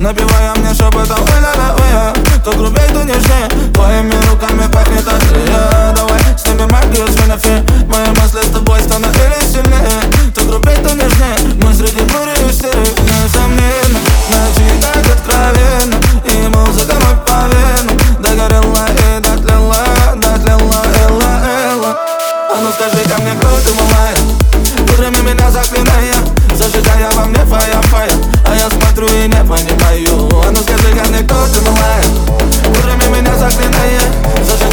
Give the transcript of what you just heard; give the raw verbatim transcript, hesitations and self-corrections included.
напевая мне шепотом ой-ля-ля, ой-я. То грубей, то нежнее, твоими руками пахнет острее. Давай снимем магию с фенофе, мои мысли с тобой становились сильнее. То грубей, то нежнее, мы среди бури и истерик. Несомненно, ночи так откровенно, и музыка мой по венам догорела и дотлела, дотлела, элла, элла. А ну скажи ко мне, кто ты, малая, кудрями меня заклиная, зажигая во мне фая-фая, а я смотрю и не понимаю. А ну скажи ко мне, кто ты, малая, кудрями меня заклиная, зажигая